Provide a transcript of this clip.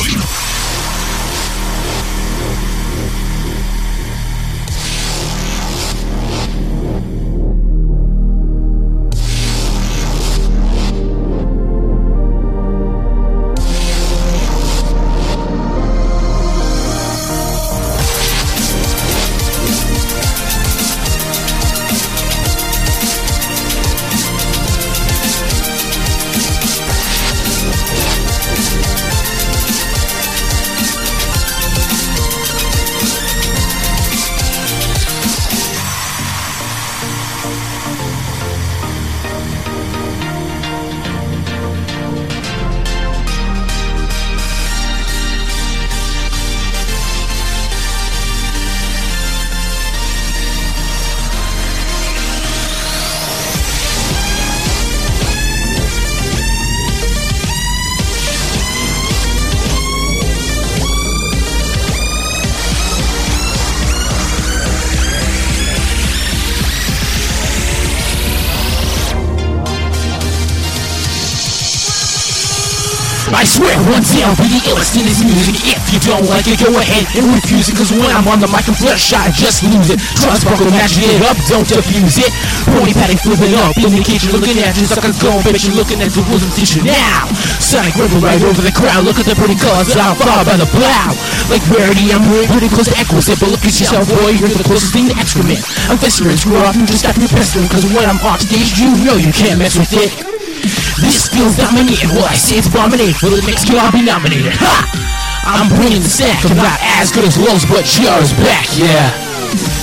I swear, one day I'll be the illest in this music. If you don't like it, go ahead and refuse it. Cause when I'm on the mic, I'm bloodshot, just lose it. Try to sparkle, magic it up, don't diffuse it. Pony patting, flipping up in the kitchen, looking at you, suck a go, bitch, you're looking at the rules of teacher now. Sonic ripple right over the crowd, look at the pretty colors, I'm followed by the plow. Like Rarity, I'm pretty close to Exquisite, but look at yourself, boy, you're the closest thing to excrement. I'm festering, screw off, you just stop your pestering, cause when I'm on stage, you know you can't mess with it. This feels dominating, well I say it's abominating. For the next kill I'll be nominated. Ha! I'm bringing the stack. I'm not as good as Lowe's, but JR's back, yeah.